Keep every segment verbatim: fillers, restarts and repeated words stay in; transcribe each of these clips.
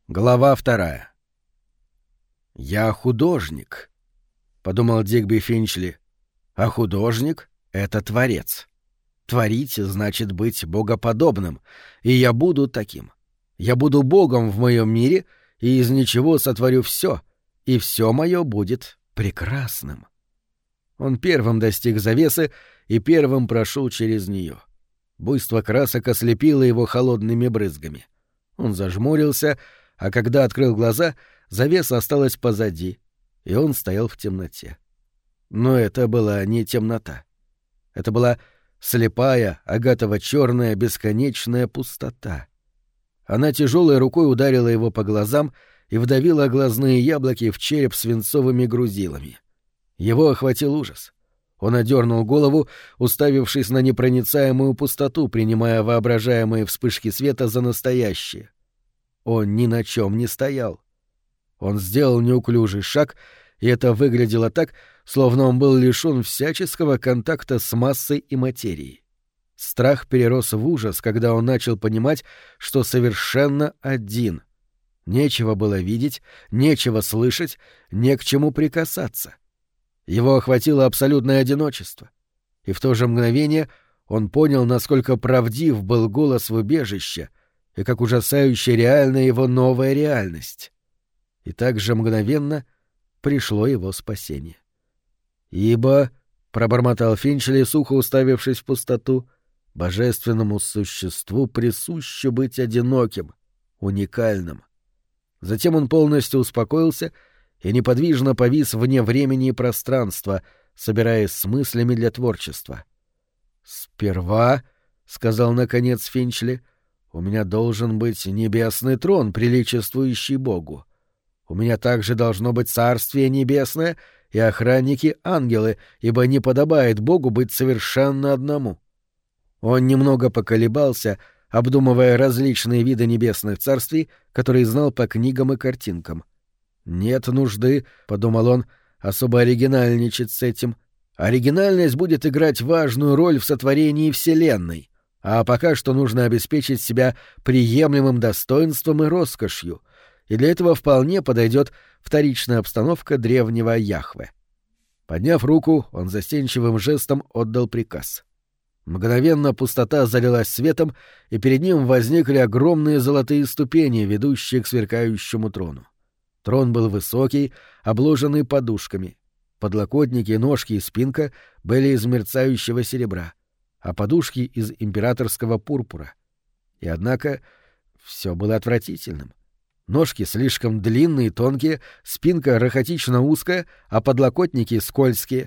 Глава вторая. «Я художник», — подумал Дигби Финчли, — «а художник — это творец. Творить значит быть богоподобным, и я буду таким. Я буду богом в моем мире, и из ничего сотворю все, и все мое будет прекрасным». Он первым достиг завесы и первым прошел через нее. Буйство красок ослепило его холодными брызгами. Он зажмурился, а когда открыл глаза, завеса осталась позади, и он стоял в темноте. Но это была не темнота. Это была слепая, агатово-черная, бесконечная пустота. Она тяжелой рукой ударила его по глазам и вдавила глазные яблоки в череп свинцовыми грузилами. Его охватил ужас. Он одернул голову, уставившись на непроницаемую пустоту, принимая воображаемые вспышки света за настоящие. Он ни на чем не стоял. Он сделал неуклюжий шаг, и это выглядело так, словно он был лишён всяческого контакта с массой и материей. Страх перерос в ужас, когда он начал понимать, что совершенно один. Нечего было видеть, нечего слышать, не к чему прикасаться. Его охватило абсолютное одиночество. И в то же мгновение он понял, насколько правдив был голос в убежище, и как ужасающе реальна его новая реальность. И так же мгновенно пришло его спасение. «Ибо», — пробормотал Финчли, сухо уставившись в пустоту, — «божественному существу присуще быть одиноким, уникальным». Затем он полностью успокоился и неподвижно повис вне времени и пространства, собираясь с мыслями для творчества. «Сперва», — сказал наконец Финчли, — «у меня должен быть небесный трон, приличествующий Богу. У меня также должно быть царствие небесное и охранники-ангелы, ибо не подобает Богу быть совершенно одному». Он немного поколебался, обдумывая различные виды небесных царствий, которые знал по книгам и картинкам. «Нет нужды», — подумал он, — «особо оригинальничать с этим. Оригинальность будет играть важную роль в сотворении Вселенной. А пока что нужно обеспечить себя приемлемым достоинством и роскошью, и для этого вполне подойдет вторичная обстановка древнего Яхве». Подняв руку, он застенчивым жестом отдал приказ. Мгновенно пустота залилась светом, и перед ним возникли огромные золотые ступени, ведущие к сверкающему трону. Трон был высокий, обложенный подушками. Подлокотники, ножки и спинка были из мерцающего серебра, а подушки — из императорского пурпура. И однако все было отвратительным. Ножки слишком длинные и тонкие, спинка рахотично узкая, а подлокотники скользкие.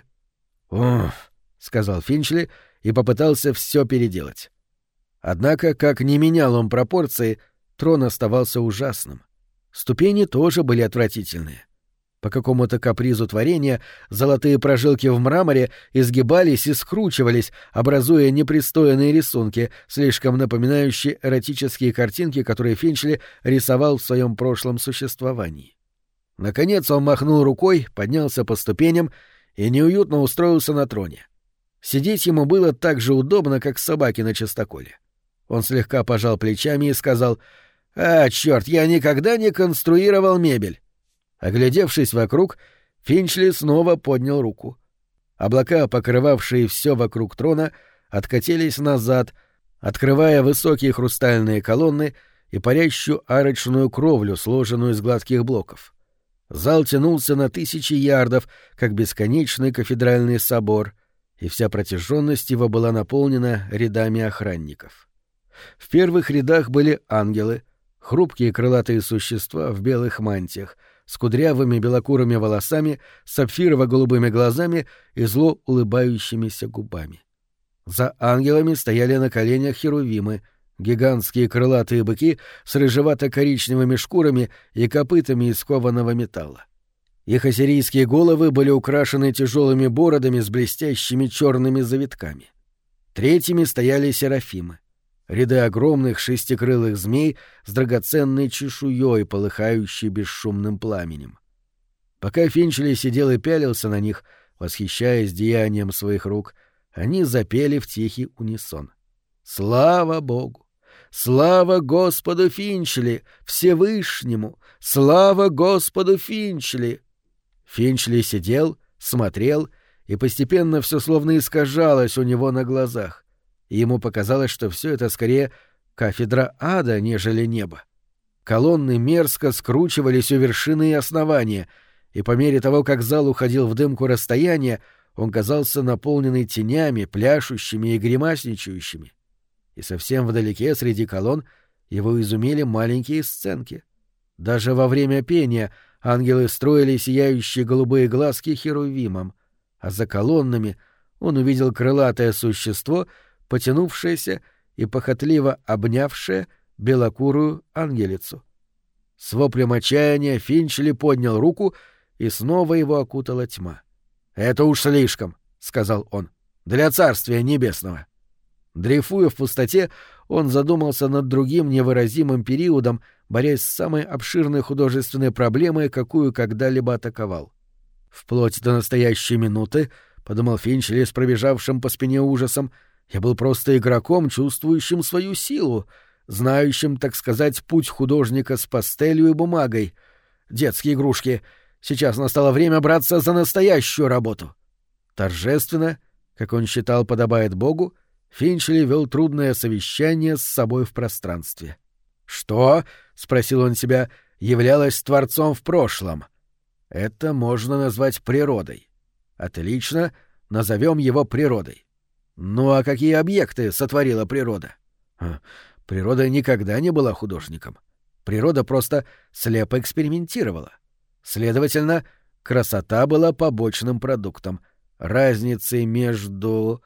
«Уф», — сказал Финчли и попытался все переделать. Однако, как ни менял он пропорции, трон оставался ужасным. Ступени тоже были отвратительные. По какому-то капризу творения золотые прожилки в мраморе изгибались и скручивались, образуя непристойные рисунки, слишком напоминающие эротические картинки, которые Финчли рисовал в своем прошлом существовании. Наконец он махнул рукой, поднялся по ступеням и неуютно устроился на троне. Сидеть ему было так же удобно, как собаке на частоколе. Он слегка пожал плечами и сказал: «А, чёрт, я никогда не конструировал мебель». Оглядевшись вокруг, Финчли снова поднял руку. Облака, покрывавшие все вокруг трона, откатились назад, открывая высокие хрустальные колонны и парящую арочную кровлю, сложенную из гладких блоков. Зал тянулся на тысячи ярдов, как бесконечный кафедральный собор, и вся протяженность его была наполнена рядами охранников. В первых рядах были ангелы, хрупкие крылатые существа в белых мантиях, с кудрявыми белокурыми волосами, сапфирово-голубыми глазами и зло улыбающимися губами. За ангелами стояли на коленях херувимы, гигантские крылатые быки с рыжевато-коричневыми шкурами и копытами из кованого металла. Их ассирийские головы были украшены тяжелыми бородами с блестящими черными завитками. Третьими стояли серафимы. Ряды огромных шестикрылых змей с драгоценной чешуей, полыхающей бесшумным пламенем. Пока Финчли сидел и пялился на них, восхищаясь деянием своих рук, они запели в тихий унисон. «Слава Богу! «Слава Господу Финчли! Всевышнему! Слава Господу Финчли!» Финчли сидел, смотрел, и постепенно все словно искажалось у него на глазах. И ему показалось, что все это скорее кафедра ада, нежели небо. Колонны мерзко скручивались у вершины и основания, и по мере того, как зал уходил в дымку расстояния, он казался наполненный тенями, пляшущими и гримасничающими. И совсем вдалеке, среди колонн, его изумили маленькие сценки. Даже во время пения ангелы строили сияющие голубые глазки херувимам, а за колоннами он увидел крылатое существо, потянувшееся и похотливо обнявшее белокурую ангелицу. С воплем отчаяния Финчли поднял руку, и снова его окутала тьма. «Это уж слишком», — сказал он, — «для Царствия Небесного». Дрейфуя в пустоте, он задумался над другим невыразимым периодом, борясь с самой обширной художественной проблемой, какую когда-либо атаковал. «Вплоть до настоящей минуты», — подумал Финчли с пробежавшим по спине ужасом, — «я был просто игроком, чувствующим свою силу, знающим, так сказать, путь художника с пастелью и бумагой. Детские игрушки. Сейчас настало время браться за настоящую работу». Торжественно, как он считал подобает Богу, Финчли вел трудное совещание с собой в пространстве. «Что?» — спросил он себя, — являлось Творцом в прошлом. Это можно назвать природой. Отлично, назовем его природой. Ну а какие объекты сотворила природа? Природа никогда не была художником. Природа просто слепо экспериментировала. Следовательно, красота была побочным продуктом. Разницей между...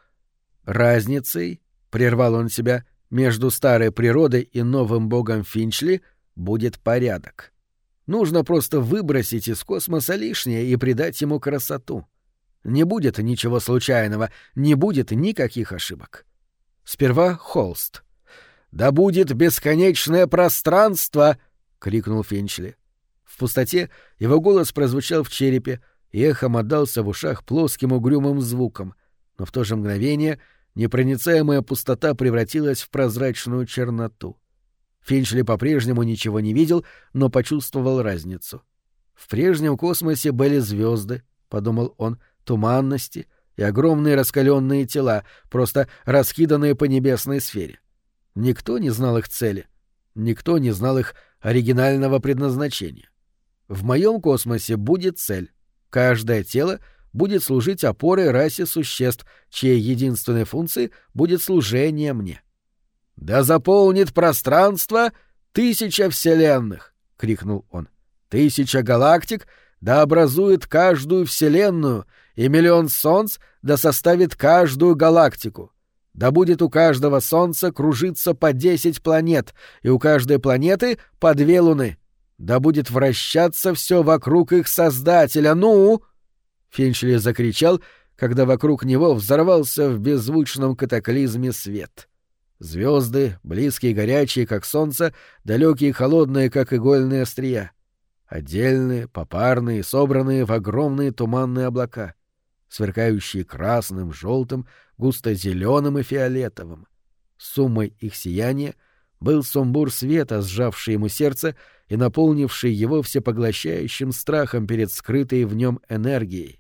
Разницей, прервал он себя, между старой природой и новым богом Финчли будет порядок. Нужно просто выбросить из космоса лишнее и придать ему красоту. Не будет ничего случайного, не будет никаких ошибок. Сперва холст. «Да будет бесконечное пространство!» — крикнул Финчли. В пустоте его голос прозвучал в черепе и эхом отдался в ушах плоским угрюмым звуком, но в то же мгновение непроницаемая пустота превратилась в прозрачную черноту. Финчли по-прежнему ничего не видел, но почувствовал разницу. В прежнем космосе были звезды, подумал он, туманности и огромные раскаленные тела, просто раскиданные по небесной сфере. Никто не знал их цели, никто не знал их оригинального предназначения. В моем космосе будет цель. Каждое тело будет служить опорой расе существ, чьей единственной функцией будет служение мне. «Да заполнит пространство тысяча вселенных!» — крикнул он. «Тысяча галактик да образует каждую вселенную, и миллион солнц да составит каждую галактику. Да будет у каждого солнца кружиться по десять планет, и у каждой планеты по две луны. Да будет вращаться все вокруг их создателя. Ну!» Финчли закричал, когда вокруг него взорвался в беззвучном катаклизме свет. Звезды, близкие и горячие, как солнце, далекие и холодные, как игольные острия. Отдельные, попарные, собранные в огромные туманные облака, сверкающие красным, желтым, густо-зеленым и фиолетовым. Суммой их сияния был сумбур света, сжавший ему сердце и наполнивший его всепоглощающим страхом перед скрытой в нем энергией.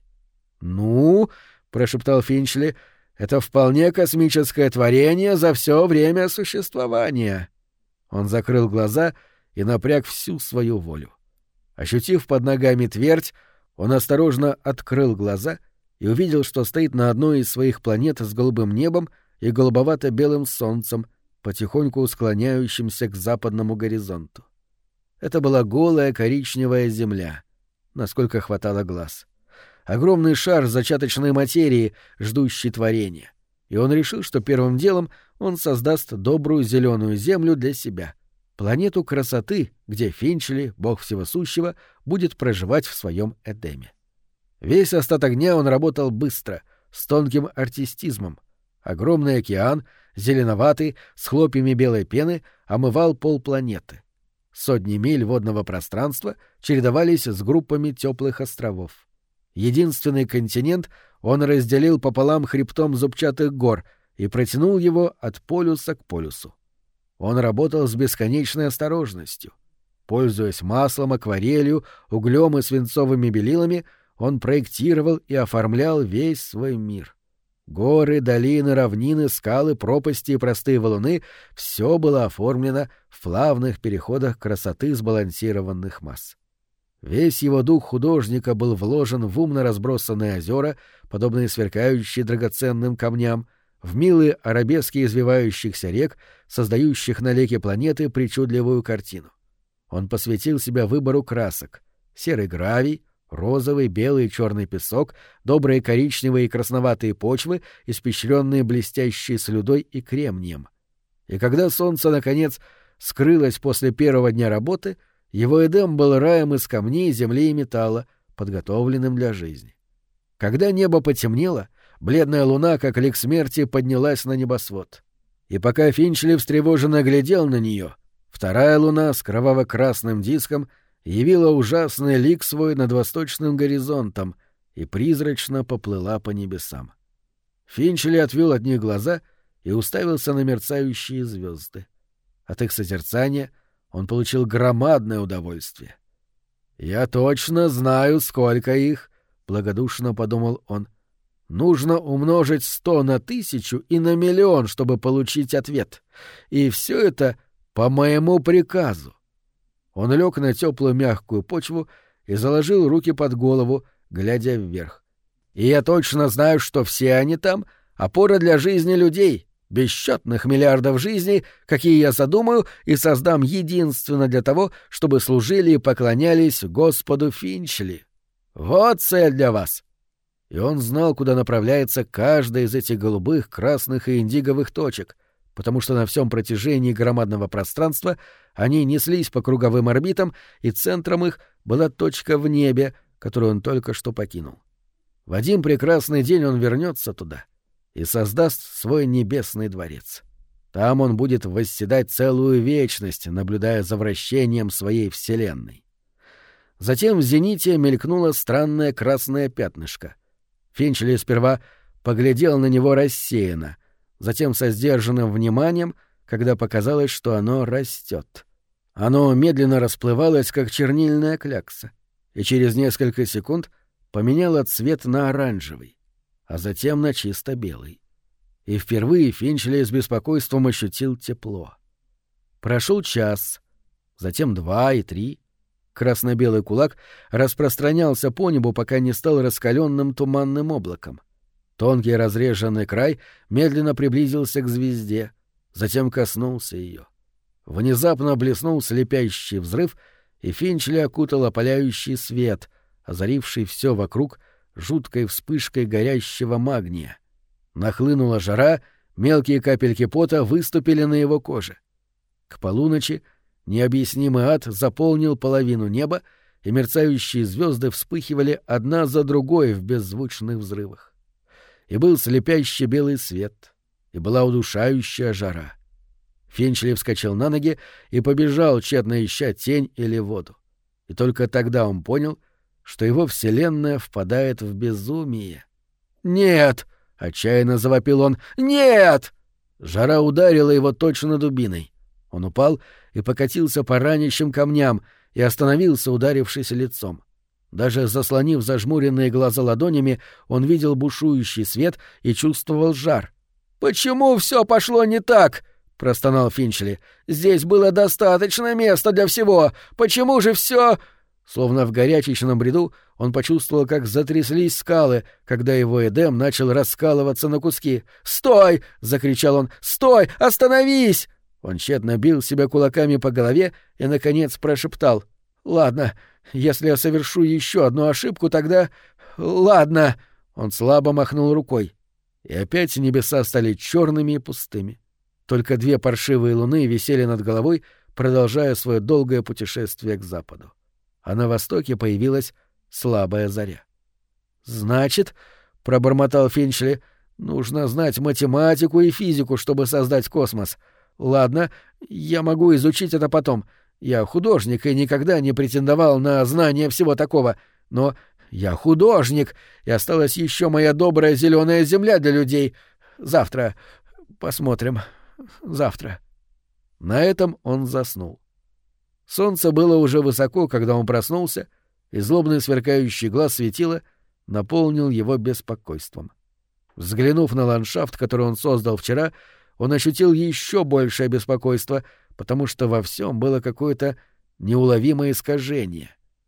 «Ну, — прошептал Финчли, — это вполне космическое творение за все время существования». Он закрыл глаза и напряг всю свою волю. Ощутив под ногами твердь, он осторожно открыл глаза и увидел, что стоит на одной из своих планет с голубым небом и голубовато-белым солнцем, потихоньку склоняющимся к западному горизонту. Это была голая коричневая земля, насколько хватало глаз. Огромный шар зачаточной материи, ждущий творения. И он решил, что первым делом он создаст добрую зеленую землю для себя, планету красоты, где Финчли, бог всего сущего, будет проживать в своем Эдеме. Весь остаток дня он работал быстро, с тонким артистизмом. Огромный океан, зеленоватый, с хлопьями белой пены, омывал полпланеты. Сотни миль водного пространства чередовались с группами теплых островов. Единственный континент он разделил пополам хребтом зубчатых гор и протянул его от полюса к полюсу. Он работал с бесконечной осторожностью. Пользуясь маслом, акварелью, углем и свинцовыми белилами, он проектировал и оформлял весь свой мир. Горы, долины, равнины, скалы, пропасти и простые валуны — все было оформлено в плавных переходах красоты сбалансированных масс. Весь его дух художника был вложен в умно разбросанные озера, подобные сверкающие драгоценным камням, в милые арабески извивающихся рек, создающих на леке планеты причудливую картину. Он посвятил себя выбору красок — серый гравий, розовый, белый и черный песок, добрые коричневые и красноватые почвы, испещренные блестящей слюдой и кремнием. И когда солнце, наконец, скрылось после первого дня работы, его Эдем был раем из камней, земли и металла, подготовленным для жизни. Когда небо потемнело, бледная луна, как лик смерти, поднялась на небосвод. И пока Финчли встревоженно глядел на нее, вторая луна с кроваво-красным диском явила ужасный лик свой над восточным горизонтом и призрачно поплыла по небесам. Финчли отвел от них глаза и уставился на мерцающие звезды. От их созерцания он получил громадное удовольствие. «Я точно знаю, сколько их», — благодушно подумал он. «Нужно умножить сто на тысячу и на миллион, чтобы получить ответ. И все это по моему приказу». Он лег на теплую мягкую почву и заложил руки под голову, глядя вверх. «И я точно знаю, что все они там — опора для жизни людей, бесчетных миллиардов жизней, какие я задумаю и создам единственно для того, чтобы служили и поклонялись Господу Финчли. Вот цель для вас!» И он знал, куда направляется каждая из этих голубых, красных и индиговых точек, потому что на всем протяжении громадного пространства они неслись по круговым орбитам, и центром их была точка в небе, которую он только что покинул. В один прекрасный день он вернется туда и создаст свой небесный дворец. Там он будет восседать целую вечность, наблюдая за вращением своей вселенной. Затем в зените мелькнуло странное красное пятнышко. Финчли сперва поглядел на него рассеянно, затем со сдержанным вниманием, когда показалось, что оно растет. Оно медленно расплывалось, как чернильная клякса, и через несколько секунд поменяло цвет на оранжевый, а затем на чисто белый. И впервые Финчли с беспокойством ощутил тепло. Прошел час, затем два и три. Красно-белый кулак распространялся по небу, пока не стал раскаленным туманным облаком. Тонкий разреженный край медленно приблизился к звезде, затем коснулся ее. Внезапно блеснул слепящий взрыв, и Финчли окутал опаляющий свет, озаривший все вокруг жуткой вспышкой горящего магния. Нахлынула жара, мелкие капельки пота выступили на его коже. К полуночи необъяснимый ад заполнил половину неба, и мерцающие звезды вспыхивали одна за другой в беззвучных взрывах. И был слепящий белый свет, и была удушающая жара. Финчли вскочил на ноги и побежал, тщетно ища тень или воду. И только тогда он понял, что его вселенная впадает в безумие. «Нет!» — отчаянно завопил он. «Нет!» Жара ударила его точно дубиной. Он упал и покатился по ранящим камням и остановился, ударившись лицом. Даже заслонив зажмуренные глаза ладонями, он видел бушующий свет и чувствовал жар. «Почему все пошло не так?» — простонал Финчли. «Здесь было достаточно места для всего. Почему же все...» Словно в горячечном бреду он почувствовал, как затряслись скалы, когда его Эдем начал раскалываться на куски. «Стой!» — закричал он. «Стой! Остановись!» Он тщетно бил себя кулаками по голове и, наконец, прошептал. «Ладно, если я совершу еще одну ошибку, тогда... Ладно!» Он слабо махнул рукой. И опять небеса стали черными и пустыми. Только две паршивые луны висели над головой, продолжая свое долгое путешествие к западу. А на востоке появилась слабая заря. «Значит, — пробормотал Финчли, — нужно знать математику и физику, чтобы создать космос. Ладно, я могу изучить это потом. Я художник и никогда не претендовал на знание всего такого. Но я художник, и осталась еще моя добрая зеленая земля для людей. Завтра. Посмотрим. Завтра». На этом он заснул. Солнце было уже высоко, когда он проснулся, и злобный сверкающий глаз светила наполнил его беспокойством. Взглянув на ландшафт, который он создал вчера, он ощутил еще большее беспокойство, потому что во всем было какое-то неуловимое искажение.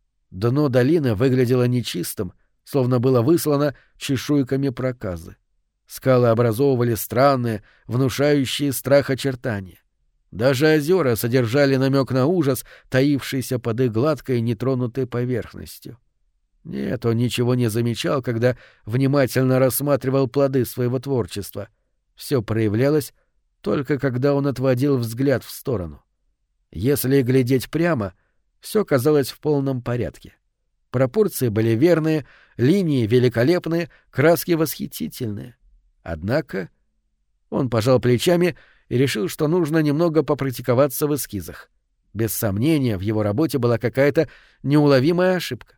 Дно долины выглядело нечистым, словно было выслано чешуйками проказы. Скалы образовывали странные, внушающие страх очертания. Даже озера содержали намек на ужас, таившийся под их гладкой нетронутой поверхностью. Нет, он ничего не замечал, когда внимательно рассматривал плоды своего творчества. Все проявлялось только когда он отводил взгляд в сторону. Если глядеть прямо, все казалось в полном порядке. Пропорции были верные, линии великолепные, краски восхитительные. Однако он пожал плечами и решил, что нужно немного попрактиковаться в эскизах. Без сомнения, в его работе была какая-то неуловимая ошибка.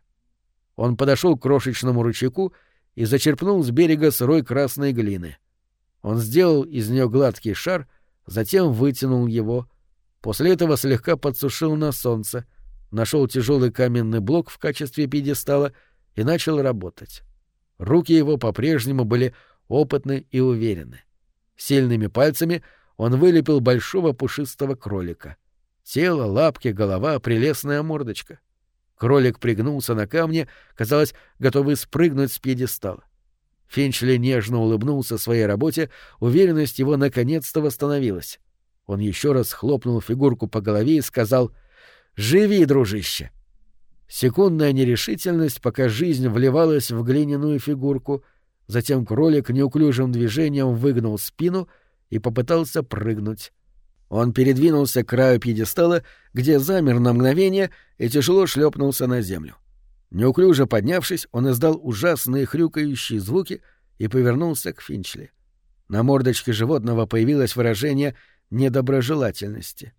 Он подошел к крошечному ручейку и зачерпнул с берега сырой красной глины. Он сделал из нее гладкий шар, затем вытянул его. После этого слегка подсушил на солнце, нашел тяжелый каменный блок в качестве пьедестала и начал работать. Руки его по-прежнему были опытны и уверены. Сильными пальцами он вылепил большого пушистого кролика. Тело, лапки, голова, прелестная мордочка. Кролик пригнулся на камне, казалось, готовый спрыгнуть с пьедестала. Финчли нежно улыбнулся своей работе, уверенность его наконец-то восстановилась. Он еще раз хлопнул фигурку по голове и сказал: «Живи, дружище!» Секундная нерешительность, пока жизнь вливалась в глиняную фигурку, затем кролик неуклюжим движением выгнул спину и попытался прыгнуть. Он передвинулся к краю пьедестала, где замер на мгновение и тяжело шлепнулся на землю. Неуклюже поднявшись, он издал ужасные хрюкающие звуки и повернулся к Финчли. На мордочке животного появилось выражение недоброжелательности.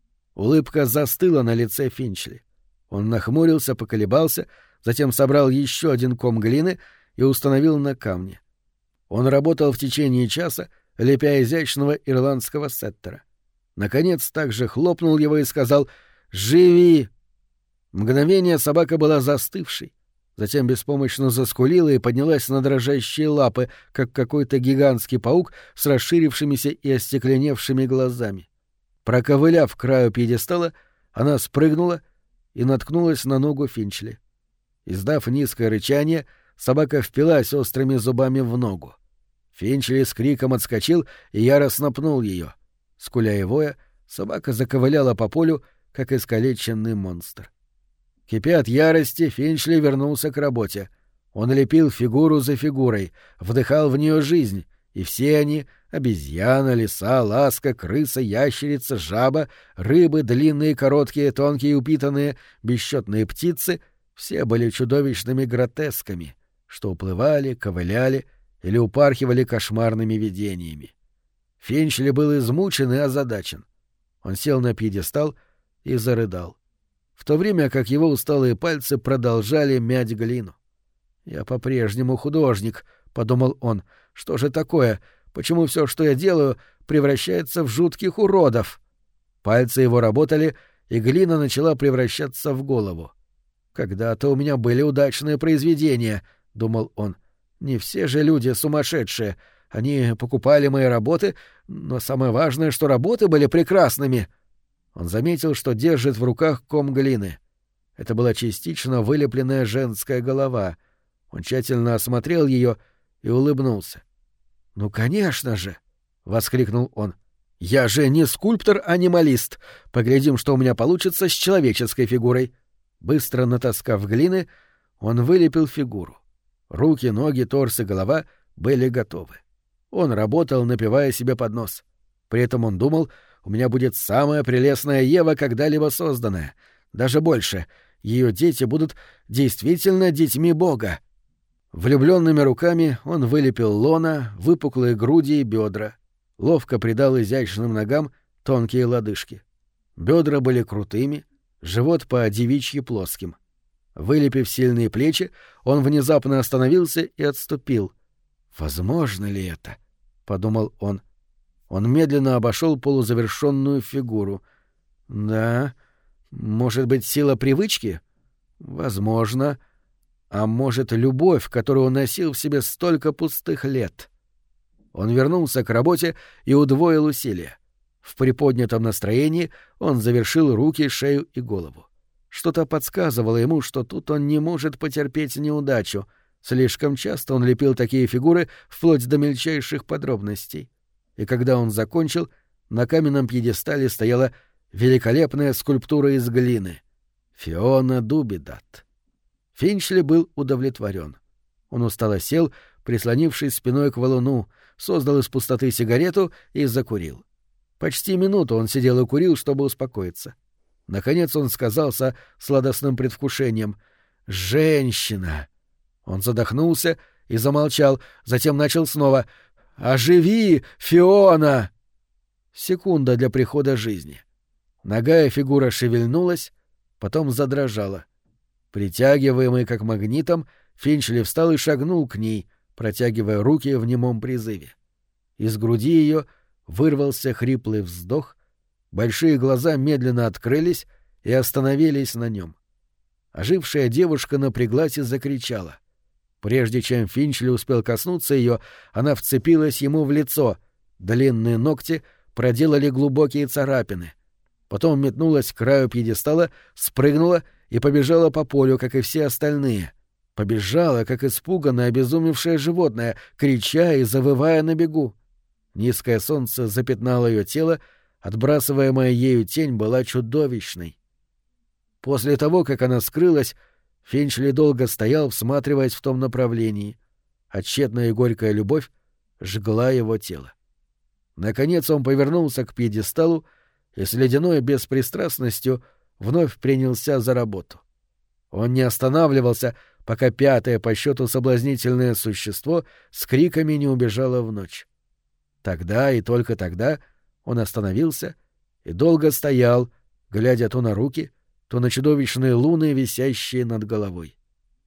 Улыбка застыла на лице Финчли. Он нахмурился, поколебался, затем собрал еще один ком глины и установил на камне. Он работал в течение часа, лепя изящного ирландского сеттера. Наконец также хлопнул его и сказал: «Живи!» Мгновение собака была застывшей, затем беспомощно заскулила и поднялась на дрожащие лапы, как какой-то гигантский паук с расширившимися и остекленевшими глазами. Проковыляв к краю пьедестала, она спрыгнула и наткнулась на ногу Финчли. Издав низкое рычание, собака впилась острыми зубами в ногу. Финчли с криком отскочил и яростно пнул ее. Скуля и воя, собака заковыляла по полю, как искалеченный монстр. Кипя от ярости, Финчли вернулся к работе. Он лепил фигуру за фигурой, вдыхал в нее жизнь, и все они — обезьяна, лиса, ласка, крыса, ящерица, жаба, рыбы, длинные, короткие, тонкие, упитанные, бесчетные птицы — все были чудовищными гротесками, что уплывали, ковыляли или упархивали кошмарными видениями. Финчли был измучен и озадачен. Он сел на пьедестал и зарыдал, в то время как его усталые пальцы продолжали мять глину. «Я по-прежнему художник», — подумал он. «Что же такое? Почему все, что я делаю, превращается в жутких уродов?» Пальцы его работали, и глина начала превращаться в голову. «Когда-то у меня были удачные произведения», — думал он. «Не все же люди сумасшедшие. Они покупали мои работы, но самое важное, что работы были прекрасными». Он заметил, что держит в руках ком глины. Это была частично вылепленная женская голова. Он тщательно осмотрел ее и улыбнулся. «Ну, конечно же!» — воскликнул он. «Я же не скульптор-анималист. Поглядим, что у меня получится с человеческой фигурой». Быстро натаскав глины, он вылепил фигуру. Руки, ноги, торс и голова были готовы. Он работал, напевая себе под нос. При этом он думал: «У меня будет самая прелестная Ева, когда-либо созданная. Даже больше. Ее дети будут действительно детьми Бога». Влюбленными руками он вылепил лона, выпуклые груди и бедра. Ловко придал изящным ногам тонкие лодыжки. Бедра были крутыми, живот по-девичьи плоским. Вылепив сильные плечи, он внезапно остановился и отступил. «Возможно ли это?» — подумал он. Он медленно обошел полузавершенную фигуру. Да, может быть, сила привычки? Возможно. А может, любовь, которую он носил в себе столько пустых лет? Он вернулся к работе и удвоил усилия. В приподнятом настроении он завершил руки, шею и голову. Что-то подсказывало ему, что тут он не может потерпеть неудачу. Слишком часто он лепил такие фигуры вплоть до мельчайших подробностей. И когда он закончил, на каменном пьедестале стояла великолепная скульптура из глины — Фиона Дубидат. Финчли был удовлетворен. Он устало сел, прислонившись спиной к валуну, создал из пустоты сигарету и закурил. Почти минуту он сидел и курил, чтобы успокоиться. Наконец он сказался сладостным предвкушением: «Женщина!» Он задохнулся и замолчал, затем начал снова: «Оживи, Фиона!» Секунда для прихода жизни. Нагая фигура шевельнулась, потом задрожала. Притягиваемый как магнитом, Финчли встал и шагнул к ней, протягивая руки в немом призыве. Из груди ее вырвался хриплый вздох, большие глаза медленно открылись и остановились на нем. Ожившая девушка напряглась и закричала. Прежде чем Финчли успел коснуться ее, она вцепилась ему в лицо, длинные ногти проделали глубокие царапины. Потом метнулась к краю пьедестала, спрыгнула и побежала по полю, как и все остальные. Побежала, как испуганное, обезумевшее животное, крича и завывая на бегу. Низкое солнце запятнало ее тело, отбрасываемая ею тень была чудовищной. После того, как она скрылась, Финчли долго стоял, всматриваясь в том направлении, а тщетная и горькая любовь жгла его тело. Наконец он повернулся к пьедесталу и с ледяной беспристрастностью вновь принялся за работу. Он не останавливался, пока пятое по счету соблазнительное существо с криками не убежало в ночь. Тогда и только тогда он остановился и долго стоял, глядя то на руки, то на чудовищные луны, висящие над головой.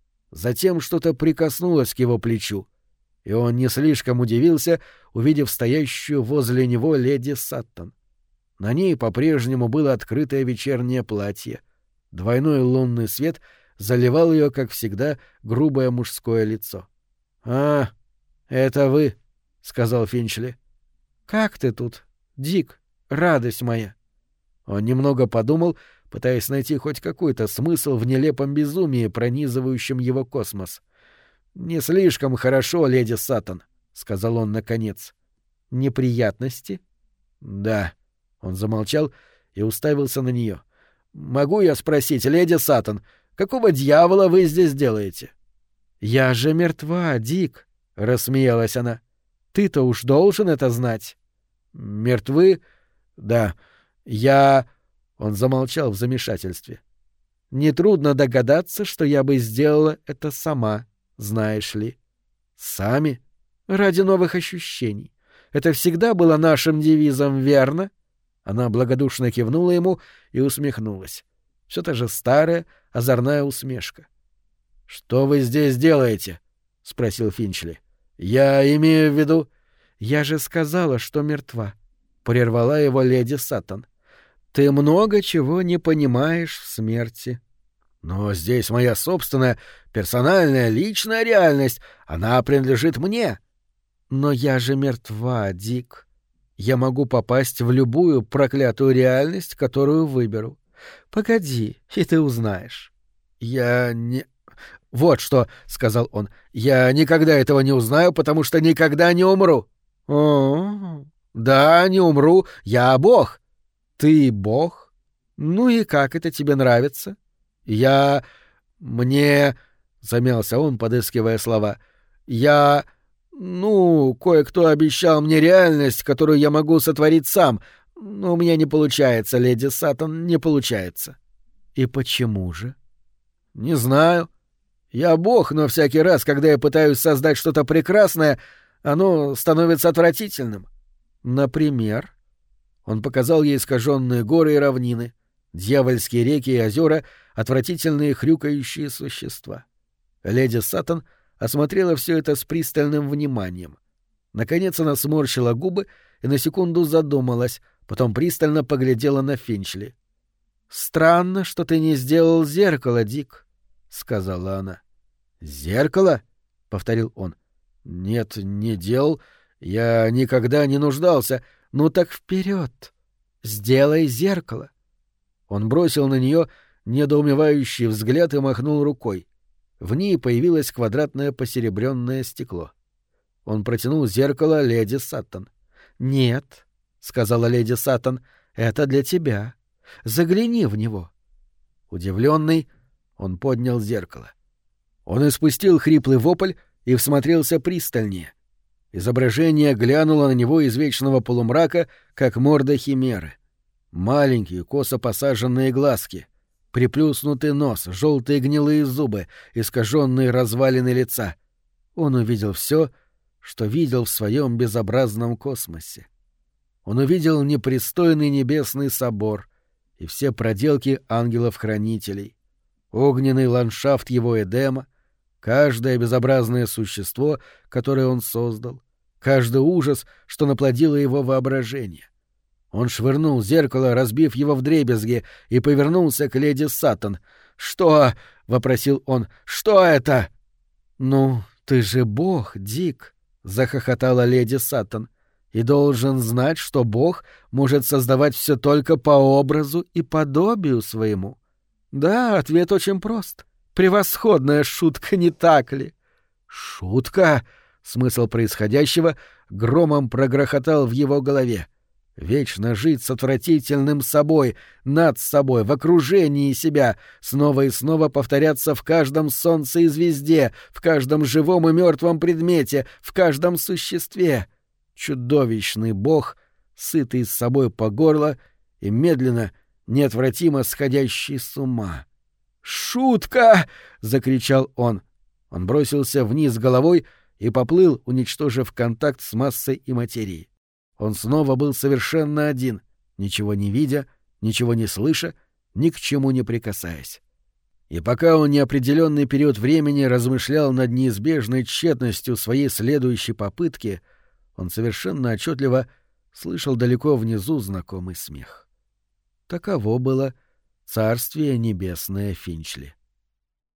Затем что-то прикоснулось к его плечу, и он не слишком удивился, увидев стоящую возле него леди Саттон. На ней по-прежнему было открытое вечернее платье. Двойной лунный свет заливал ее, как всегда, грубое мужское лицо. — А, это вы, — сказал Финчли. — Как ты тут, Дик, радость моя? Он немного подумал, пытаясь найти хоть какой-то смысл в нелепом безумии, пронизывающем его космос. — Не слишком хорошо, леди Саттон, — сказал он наконец. — Неприятности? — Да. Он замолчал и уставился на нее. — Могу я спросить, леди Саттон, какого дьявола вы здесь делаете? — Я же мертва, Дик, — рассмеялась она. — Ты-то уж должен это знать. — Мертвы? Да. Я... Он замолчал в замешательстве. — Нетрудно догадаться, что я бы сделала это сама, знаешь ли. — Сами? — Ради новых ощущений. Это всегда было нашим девизом, верно? Она благодушно кивнула ему и усмехнулась. Все та же старая, озорная усмешка. — Что вы здесь делаете? — спросил Финчли. — Я имею в виду... — Я же сказала, что мертва, — прервала его леди Саттон. — Ты много чего не понимаешь в смерти. — Но здесь моя собственная, персональная, личная реальность. Она принадлежит мне. — Но я же мертва, Дик. Я могу попасть в любую проклятую реальность, которую выберу. Погоди, и ты узнаешь. — Я не... — Вот что, — сказал он, — я никогда этого не узнаю, потому что никогда не умру. — О, да, не умру, я бог. — Ты бог? Ну и как это тебе нравится? — Я... Мне... — замялся он, подыскивая слова. — Я... Ну, кое-кто обещал мне реальность, которую я могу сотворить сам, но у меня не получается, леди Саттон, не получается. — И почему же? — Не знаю. Я бог, но всякий раз, когда я пытаюсь создать что-то прекрасное, оно становится отвратительным. — Например? Он показал ей искаженные горы и равнины, дьявольские реки и озера, отвратительные хрюкающие существа. Леди Саттон осмотрела все это с пристальным вниманием. Наконец она сморщила губы и на секунду задумалась, потом пристально поглядела на Финчли. «Странно, что ты не сделал зеркало, Дик», — сказала она. «Зеркало?» — повторил он. «Нет, не делал. Я никогда не нуждался. Ну так вперед! Сделай зеркало!» Он бросил на нее недоумевающий взгляд и махнул рукой. В ней появилось квадратное посеребренное стекло. Он протянул зеркало леди Саттон. «Нет», — сказала леди Саттон, — «это для тебя. Загляни в него». Удивленный, он поднял зеркало. Он испустил хриплый вопль и всмотрелся пристальнее. Изображение глянуло на него из вечного полумрака, как морда химеры. Маленькие, косо посаженные глазки, приплюснутый нос, желтые гнилые зубы, искаженные развалины лица. Он увидел все, что видел в своем безобразном космосе. Он увидел непристойный небесный собор и все проделки ангелов-хранителей, огненный ландшафт его Эдема, каждое безобразное существо, которое он создал, каждый ужас, что наплодило его воображение. Он швырнул зеркало, разбив его вдребезги, и повернулся к леди Саттон. «Что?» — вопросил он. «Что это?» «Ну, ты же бог, Дик», — захохотала леди Саттон, «и должен знать, что бог может создавать все только по образу и подобию своему». «Да, ответ очень прост. Превосходная шутка, не так ли?» «Шутка?» — смысл происходящего громом прогрохотал в его голове. Вечно жить с отвратительным собой, над собой, в окружении себя, снова и снова повторяться в каждом солнце и звезде, в каждом живом и мертвом предмете, в каждом существе. Чудовищный бог, сытый с собой по горло и медленно, неотвратимо сходящий с ума. «Шутка!» — закричал он. Он бросился вниз головой и поплыл, уничтожив контакт с массой и материей. Он снова был совершенно один, ничего не видя, ничего не слыша, ни к чему не прикасаясь. И пока он неопределенный период времени размышлял над неизбежной тщетностью своей следующей попытки, он совершенно отчетливо слышал далеко внизу знакомый смех. Таково было царствие небесное Финчли.